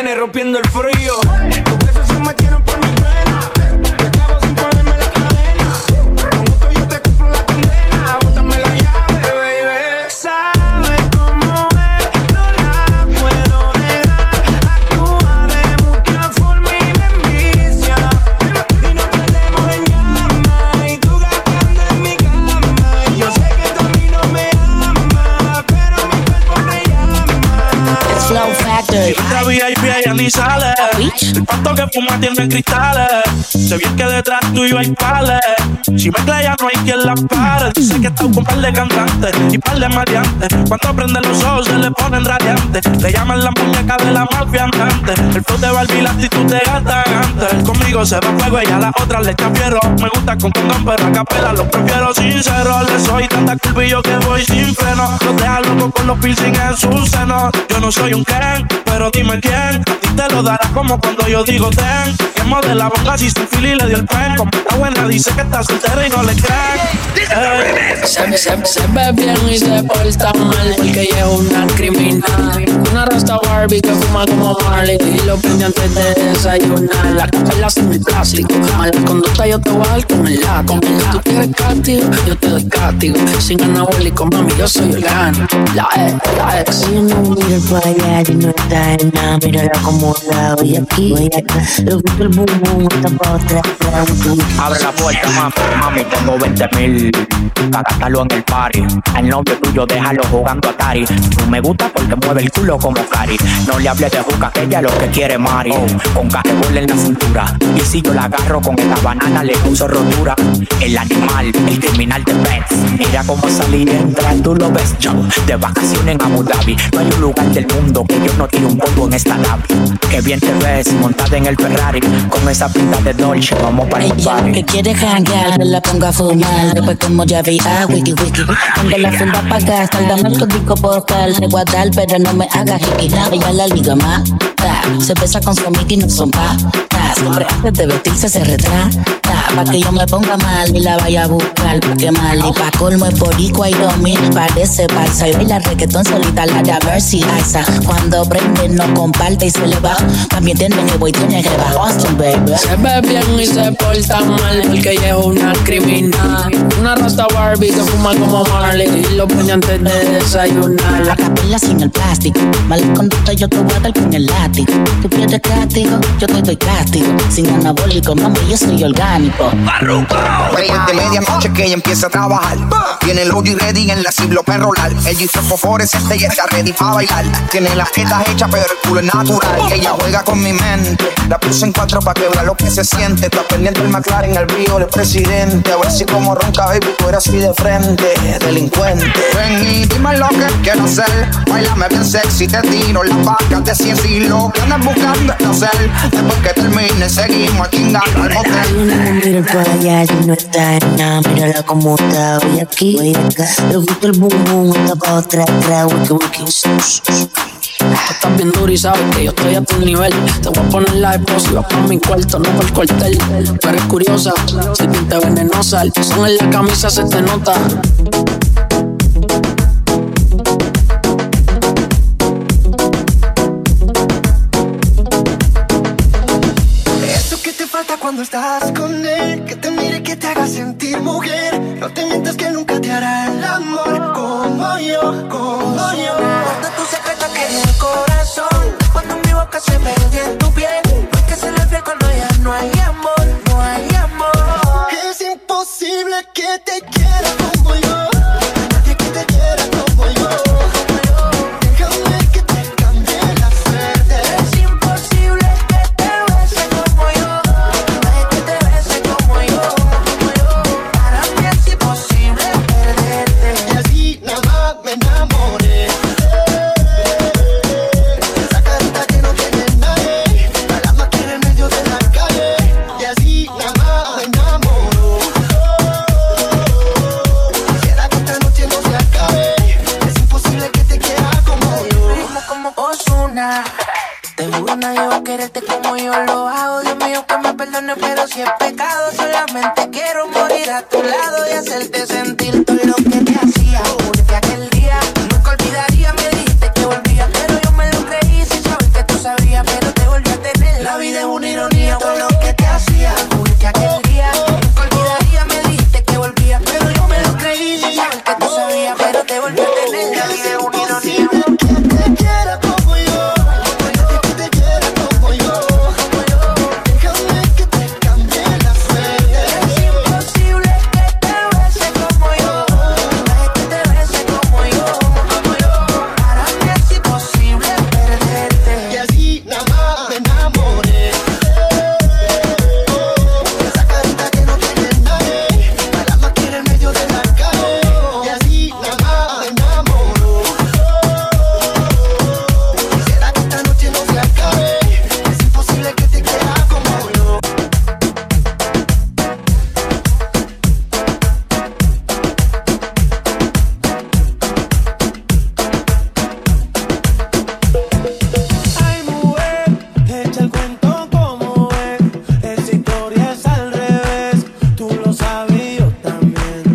viene rompiendo el frío. Tus besos se metieron por mi pena. Te acabo sin ponerme la cadena. Con gusto yo te cumplo la condena. Bótame la llave, baby. Sabes cómo es, no la puedo negar. Actúa de mucha forma y me envicia. Y nos prendemos en llama. Y tú gastando en mi cama. Y yo sé que tú a mí no me amas, pero mi cuerpo me llama. It's Flow Factory. Otra VIP ella ni sale. El pasto que fuma tiene cristales. Se bien que detrás tuyo hay pales. Si mezcla ya no hay quien la pare. Dice que está con par de cantantes y par de maleantes. Cuando prenden los ojos se le ponen radiantes. Le llaman la muñeca de la mafia andante. El flow de Barbie, la actitud de gata gante. Conmigo se da fuego y a las otras le echa fierro. Me gusta con condón pero a capela lo prefiero sincero. Le soy tanta curvillo que voy sin freno. Los deja loco con los piercings en su seno. Yo no soy un Ken, pero dime quién. A ti te lo dará como cuando yo digo ten. Que modela bonga si sin fili le dio el pen. Como está buena dice que está soltera y no le creen. Se ve bien y se porta mal porque ella es una criminal. Una rasta Barbie que fuma como Marley y lo prende antes de desayunar. La capela sin el plástico, mala conducta yo te voy a dar con el látigo. Tú quieres castigo, yo te doy castigo. Sin anabólico, mami, yo soy orgánico. La ex. Yo no miro para allá, yo no está en nada. Mírala como la voy aquí, voy acá. Le gusta el boom boom, está pa' otra. Abre la puerta, mami, tengo 20,000 para gastarlo en el party. Al novio tuyo déjalo jugando Atari. Tú me gusta porque mueve el culo como Cari. No le hables de juca que ella lo que quiere Mari. Con carrebol en la cintura. Y si yo la agarro con esta banana le puso rotura. El animal, el criminal de Pets. Mira cómo salí y entra, tú lo ves yo. De vacaciones en Abu Dhabi. No hay un lugar del mundo que yo no tire un polvo en esta nave. Que bien te ves montada en el Ferrari. Con esa pinta de Dolce vamos para el party. Que quiere janguear, que la ponga a fumar. Después como ya vi a wiki wiki. Cuando la funda pa' gastar, dame el código postal. Te voy a dar, pero no me hagas hiki. Ella la liga mata. Se besa con su amiga y no son patas. Siempre antes de vestirse se retrata. Pa' que yo me ponga mal y la vaya a buscar. Porque mal y pa' colmo es boricua y 2000. Parece balsa y baila reggaetón solita. La de Mercy Aiza. Cuando prende no comparte y se le va. También tiene que voy, tiene que va. Austin, baby. Se ve bien y se porta mal porque ella es una criminal. Una rasta Barbie que fuma como Marley y lo prende antes de desayunar. La capela sin el plástico. Mal conducta yo te voy a dar con el látigo. Tú quieres castigo, yo te doy castigo. Sin anabólico, mami, yo soy orgánico. 20 medianoche que ella empieza a trabajar. Tiene el OG ready en la ciblo perrolar. El G-Step fosforescente y está ready pa' bailar. Tiene las tetas hechas pero el culo es natural. Ella juega con mi mente. La puse en 4 pa' que vea lo que se siente. Está pendiente el McLaren, el brillo del presidente. A ver si como ronca, baby, tú eres así de frente. Delincuente. Ven y dime lo que quiero hacer. Bailame bien sexy, te tiro las vacas de 100 y lo que andas buscando es hacer. Después que termine seguimos a chingar al motel. Yo no miro para allá, yo no está en nada. Mírala como está, voy aquí, voy acá. Le gusta el boom boom, está pa' otra, wiki wiki. Tú estás bien duro y sabes que yo estoy a tu nivel. Te voy a poner la explosiva pa' mi cuarto, no pa' el cuartel. Tú eres curiosa, serpiente venenosa. El pezón en la camisa se te nota. Eso que te falta cuando estás con él. Que te mire, que te haga sentir mujer. No te mientas que nunca te hará el amor como yo, como yo. Guarda tu secreto que en el corazón. Cuando mi boca se mete en tu piel. Porque se le ve cuando ya no hay amor, no hay amor. Es imposible que te quiera como yo. Nadie que te quiera como yo. Déjame que te cambie la suerte. Es imposible que te bese como yo. Nadie que te bese como yo. Para mí es imposible perderte. Y así nada más me enamoré. Esa carita que no tiene nadie. La máquina en medio de la calle. Y así nada más me enamoró. Quisiera que esta noche no se acabe. Es imposible que te quiera como yo. Ritmo como Ozuna. Te juro nadie va a quererte como yo lo hago. Dios mío que me perdone, pero si es pecado. Solamente quiero morir a tu lado y hacerte sentir todo lo que te hacía. Juré que aquel día nunca olvidaría. Me dijiste que volvía, pero yo me lo creí sin saber que tú sabías. Pero te La vida es una ironía por lo que te hacía. Juré que aquel día nunca olvidaría. Me dijiste que volvía, pero yo me lo creí. Saben que tú sabías, pero te volví a tener. La vida es una ironía. Que te quiera como yo, que te quiera como yo. Déjame que te cambie la suerte. Es imposible que te bese como yo, que te bese como yo. Para mí es imposible perderte. Y así nada más me enamoré. Esa carita que no tiene nadie, la más quiere en medio de la calle. Y así nada más me enamoró. Quisiera que esta noche no se acabe. Es imposible que te quiera como yo. Ay, mujer, echa el cuento como es. Esa historia es al revés. Tú lo sabes y yo también.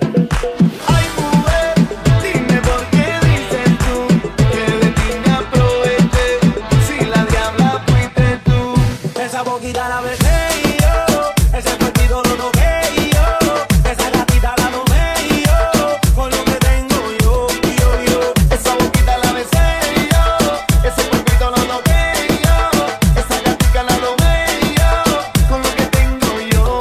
Ay, mujer, dime por qué dices tú que de ti me aproveché. Si la diabla fuiste tú. Esa boquita la besé y yo. Ese cuerpito lo toqué y yo. Esa gatita la tomé y yo. Con lo que tengo yo. Esa boquita la besé y yo. Ese cuerpito lo toqué y yo. Esa gatica la tomé y yo. Con lo que tengo yo.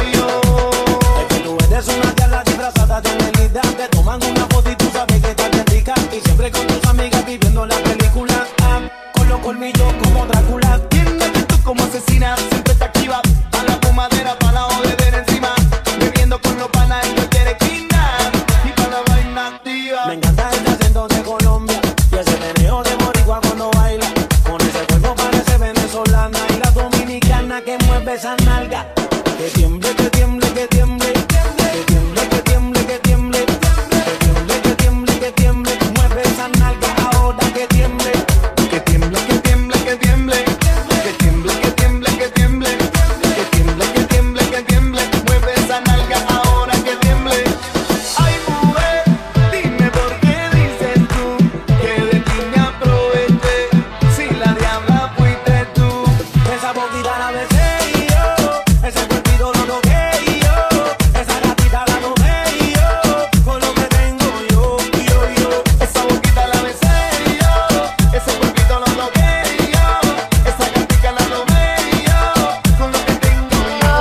Es que tú eres una diabla disfrazada de Melida. Te toman una foto y tú sabes que estás bien rica. Y siempre con tus amigas viviendo la película. Con los colmillos como Drácula. Tiene actitud como asesina, siempre está activa. A la fumadera, pa' la jodedera encima. Bebiendo con los panas en cualquier esquina. Y pa' la vaina activa. Me encanta el acento de Colombia y ese meneo de boricua cuando baila. Con ese cuerpo parece venezolana y la dominicana que mueve esa nalga. Que tiemble, que tiemble, que tiemble. Que tiemble, que tiemble, que tiemble. Que tiemble, que tiemble, que tiemble. Mueve esa nalga ahora que tiemble. Que tiemble, que tiemble, que tiemble. Que tiemble, que tiemble, que tiemble. Que tiemble, que tiemble, que tiemble. Mueve esa nalga ahora que tiemble. Ay, mujer, dime por qué dices tú que de ti me aproveché. Si la diabla fuiste tú. Esa boquita la besé y yo. Ese cuerpito lo toqué y yo. Esa gatita la tomé y yo. Con lo que tengo yo. Esa boquita la besé y yo. Ese cuerpito lo toqué y yo. Esa gatica la tomé y yo. Con lo que tengo yo.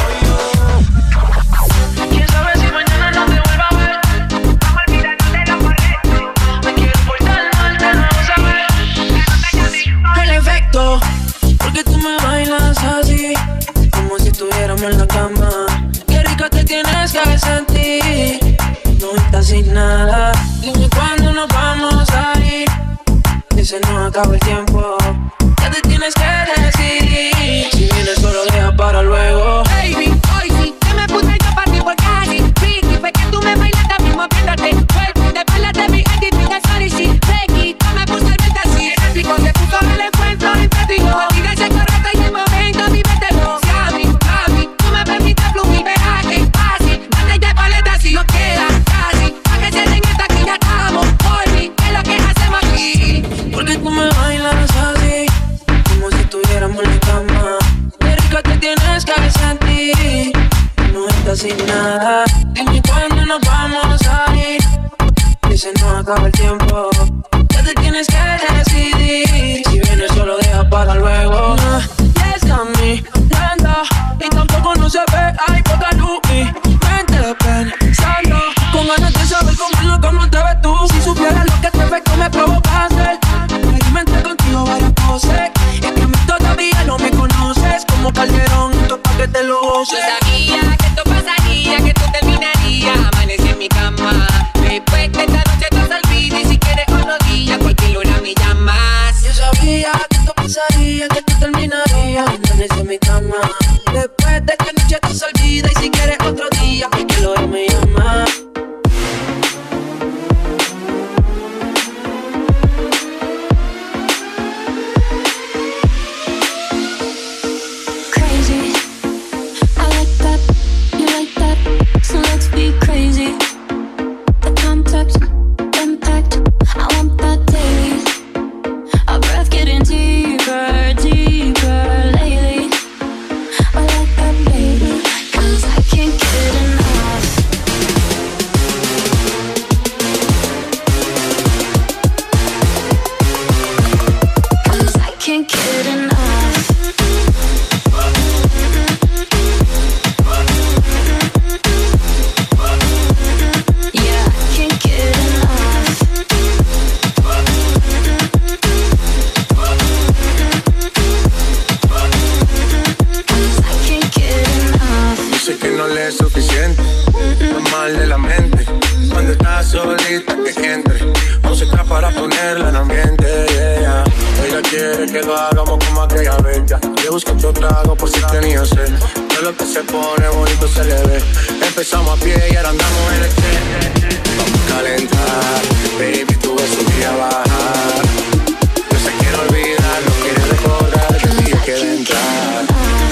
¿Quién sabe si mañana no te vuelva a ver? Vamos a olvidarnos de lo correcto. Me quiero portar mal, te lo sabes. El efecto, porque tú me bailas así, como si estuviéramos en la cama. Qué rico te tienes que sentir, no estás sin nada. Dime cuándo nos vamos a ir, que se nos acaba el tiempo. Ya te tienes que decidir, si vienes solo deja para luego. Baby, hoy sí, que me puse yo para ti por casi. Vicky, fue que tú me bailaste mismo moviéndote. Vuelve, te baila de mi actitud, sorry, sí. Becky, yo me puse el vente así. Rico, te puso el encuentro y te digo. Olvida ese correcto y el momento, vívete-lo. Mami, tú me permites fluir, verás que es fácil. Dale ya paleta así, no queda casi. Pa' que se den esta que ya estamos. Por mí, ¿qué es lo que hacemos aquí? Porque tú me bailas así, como si estuviéramos en la cama. Qué rico te tienes que sentir, no estás sin nada. Dime cuándo nos vamos a ir, que se nos acaba el tiempo. Ya te tienes que decidir, si vienes solo deja para luego. Yes, a mí, lenta, y tampoco no se ve, hay poca luz. Mi mente pensando, con ganas de saber cómo te ves tú. Si supieras lo que este efecto me provocaste. Experimenté contigo varias poses, es que a mí todavía no me conoces. Como Calderón, esto pa' que te lo goces. Yo sabía que esto pasaría, que tú terminarías. Amanecí en mi cama. Después de esta noche te olvides. Y si quieres otro día, cualquier hora me llamas. Yo sabía que esto pasaría, que tú terminarías. Amanecí en mi cama. Después de esta noche te olvides. Y si quieres otro día, cualquier hora me llamas. Crazy, I like that, you like that, so let's be crazy. The contact, impact, I want that daily. Our breath getting deeper, deeper. can't get enough. Yeah, I can't get enough. I can't get enough. Dice que no le es suficiente, no mal de la mente. Cuando estás solita que entre música para ponerla en ambiente, yeah. Ella quiere que lo hagamos como aquella vez, ya. Le busco otro trago por si tenía sed. De lo que se pone bonito se le ve. Empezamos a pie y ahora andamos en el jet. Vamos a calentar, baby, tú ves un día bajar. No se quiere olvidar, no quiere recordar que el día quiere entrar.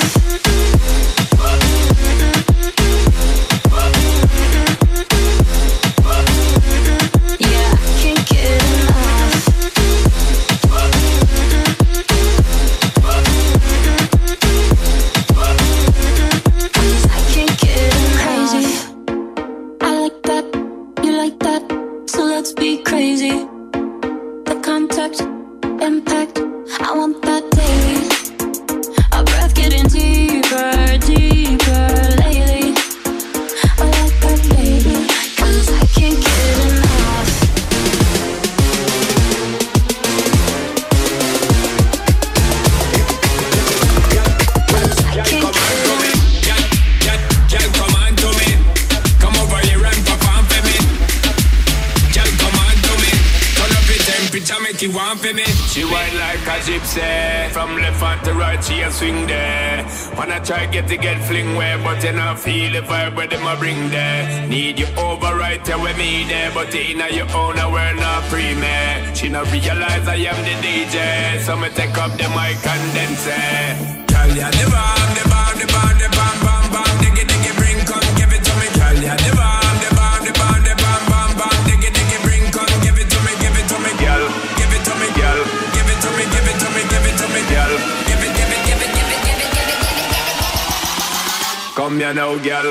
She whine like a gypsy. From left hand to right, she a swing there. Wanna try get fling where, but you not feel the vibe where them a bring there. Need you over right there with me there, but in your own, we're not pre-made. She not realize I am the DJ, so me take up the mic and then say, girl, ya the bomb, the bomb, the bomb, the bomb, bomb, bomb, diggy, diggy, bring, come give it to me. Girl, ya the bomb, the bomb, the bomb, the bomb, bomb, bomb, diggy, diggy, bring, come give it to me, girl. Give it to me, girl. Give it to me, give it to me, give it to me, girl. Give it, give it, give it, give it, give it, give it, give it. Come here now, girl.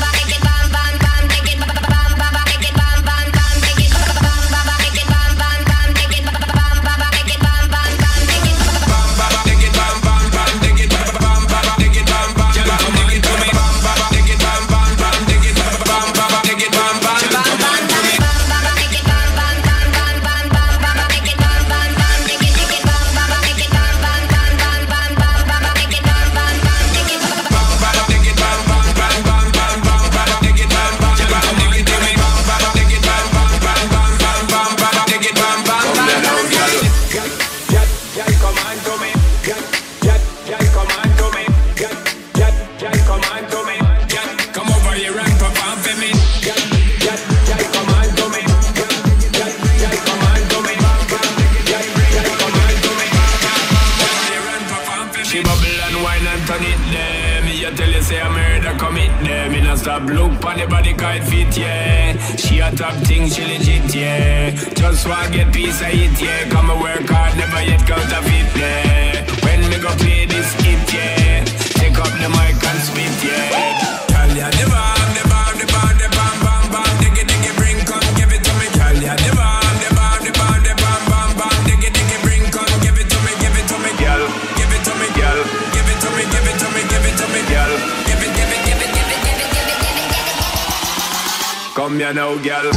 Stop look on the body kite fit, yeah. She a top thing, she legit, yeah. Just wanna get piece of it, yeah. Come and work hard, never yet counterfeit, yeah. When me go play this hit, yeah. Take up the mic and spit, yeah. Tell ya the bomb, the bomb, the bomb, the bomb, bomb, bomb, diggy, diggy, bring, come give it to me. Tell ya the bomb, the bomb, the bomb, the bomb, bomb, bomb, diggy, diggy, bring, come give it to me, girl. Give it to me, girl. Give it to me, give it to me, give it to me, girl. Give it, give it, give it, give it, give it. Come here now, girl.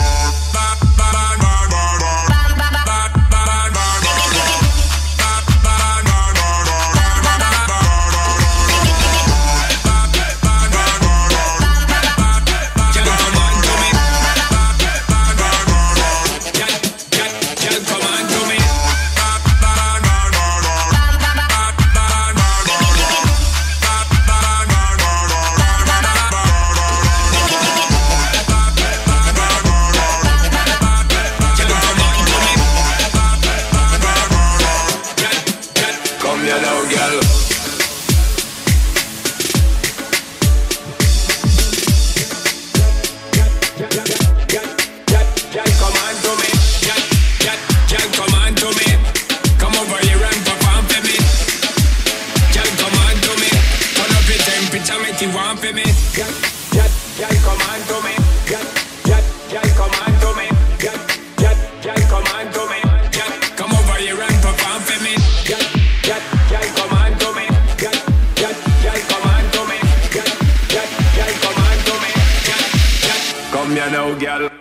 you now, girl.